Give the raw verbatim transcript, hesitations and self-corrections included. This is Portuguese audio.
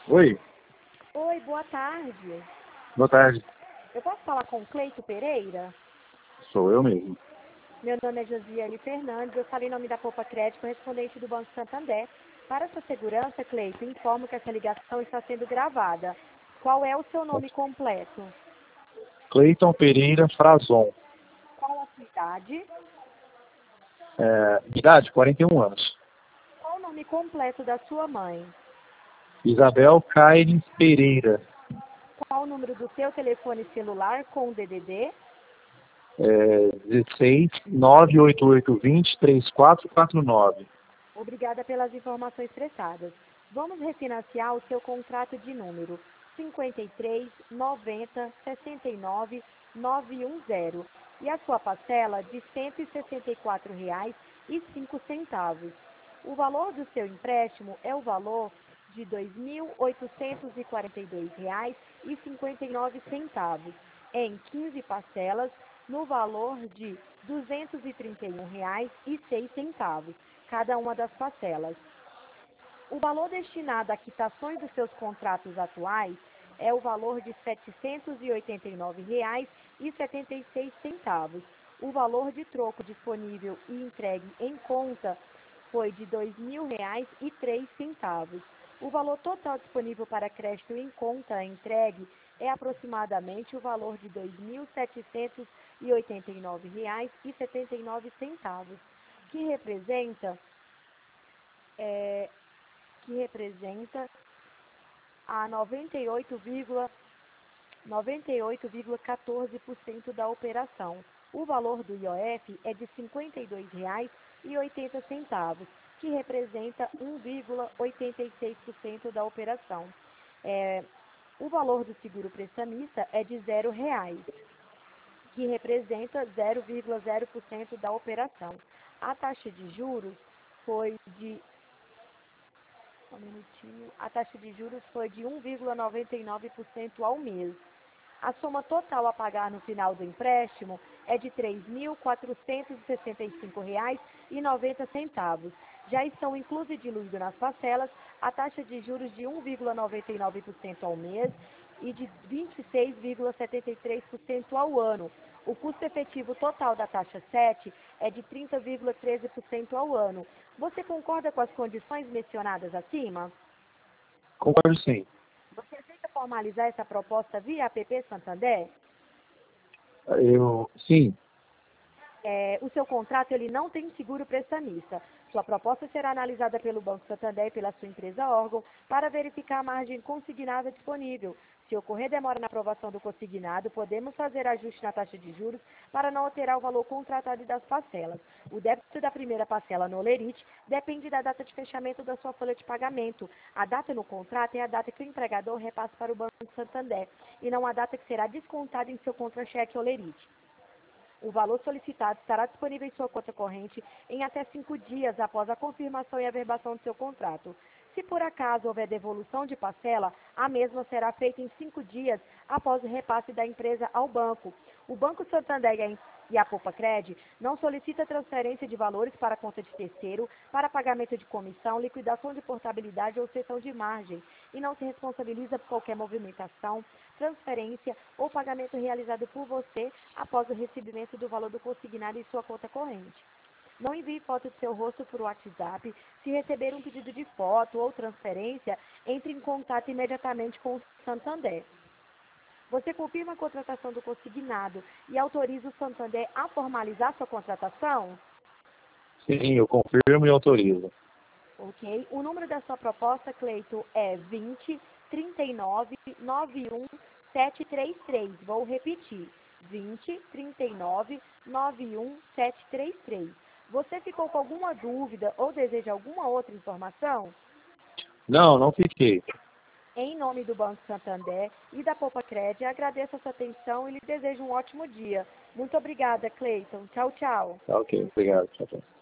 Oi, Oi, boa tarde. boa tarde. Eu posso falar com o Cleito Pereira? Sou eu mesmo. Meu nome é Josiane Fernandes, eu falei em nome da Poupa Crédito, correspondente do Banco Santander. Para sua segurança, Cleito, informo que essa ligação está sendo gravada. Qual é o seu nome completo? Cleiton Pereira Frazon. Qual a sua idade? É, idade, quarenta e um anos. Qual o nome completo da sua mãe? Isabel Caires Pereira. Qual o número do seu telefone celular com o D D D? É, dezesseis, nove oito oito vinte, três quatro quatro nove. Obrigada pelas informações prestadas. Vamos refinanciar o seu contrato de número cinquenta e três, noventa, sessenta e nove, novecentos e dez e a sua parcela de cento e sessenta e quatro reais e cinco centavos. O valor do seu empréstimo é o valor de dois mil oitocentos e quarenta e dois reais e cinquenta e nove centavos, em quinze parcelas, no valor de duzentos e trinta e um reais e seis centavos, cada uma das parcelas. O valor destinado a quitações dos seus contratos atuais é o valor de setecentos e oitenta e nove reais e setenta e seis centavos. O valor de troco disponível e entregue em conta foi de dois mil reais e três centavos. O valor total disponível para crédito em conta entregue é aproximadamente o valor de dois mil setecentos e oitenta e nove reais e setenta e nove centavos, que representa é, que representa a noventa e oito vírgula quatorze por cento da operação. O valor do I O F é de cinquenta e dois reais e oitenta centavos, que representa um vírgula oitenta e seis por cento da operação. É, o valor do seguro prestamista é de zero reais, que representa zero vírgula zero por cento da operação. A taxa de juros foi de Um minutinho. A taxa de juros foi de um vírgula noventa e nove por cento ao mês. A soma total a pagar no final do empréstimo é de três mil quatrocentos e sessenta e cinco reais e noventa centavos. Já estão inclusos e diluídos nas parcelas a taxa de juros de um vírgula noventa e nove por cento ao mês e de vinte e seis vírgula setenta e três por cento ao ano. O custo efetivo total da taxa sete é de trinta vírgula treze por cento ao ano. Você concorda com as condições mencionadas acima? Concordo sim. Você aceita formalizar essa proposta via app Santander? Eu, sim, É, o seu contrato ele não tem seguro prestamista. Sua proposta será analisada pelo Banco Santander e pela sua empresa órgão para verificar a margem consignada disponível. Se ocorrer demora na aprovação do consignado, podemos fazer ajuste na taxa de juros para não alterar o valor contratado e das parcelas. O débito da primeira parcela no Olerite depende da data de fechamento da sua folha de pagamento. A data no contrato é a data que o empregador repassa para o Banco Santander e não a data que será descontada em seu contra-cheque Olerite. O valor solicitado estará disponível em sua conta corrente em até cinco dias após a confirmação e averbação do seu contrato. Se por acaso houver devolução de parcela, a mesma será feita em cinco dias após o repasse da empresa ao banco. O Banco Santander e a e a Poupa Cred não solicita transferência de valores para a conta de terceiro, para pagamento de comissão, liquidação de portabilidade ou cessão de margem, e não se responsabiliza por qualquer movimentação, transferência ou pagamento realizado por você após o recebimento do valor do consignado em sua conta corrente. Não envie foto do seu rosto por WhatsApp. Se receber um pedido de foto ou transferência, entre em contato imediatamente com o Santander. Você confirma a contratação do consignado e autoriza o Santander a formalizar sua contratação? sim, eu confirmo e autorizo. Ok. O número da sua proposta, Cleito, é vinte, trinta e nove, noventa e um, setecentos e trinta e três. Vou repetir. vinte, trinta e nove, noventa e um, setecentos e trinta e três. Você ficou com alguma dúvida ou deseja alguma outra informação? Não, não fiquei. Em nome do Banco Santander e da Poupa Cred, agradeço a sua atenção e lhe desejo um ótimo dia. Muito obrigada, Cleiton. Tchau, tchau. Tá ok, obrigado. Tchau, tchau.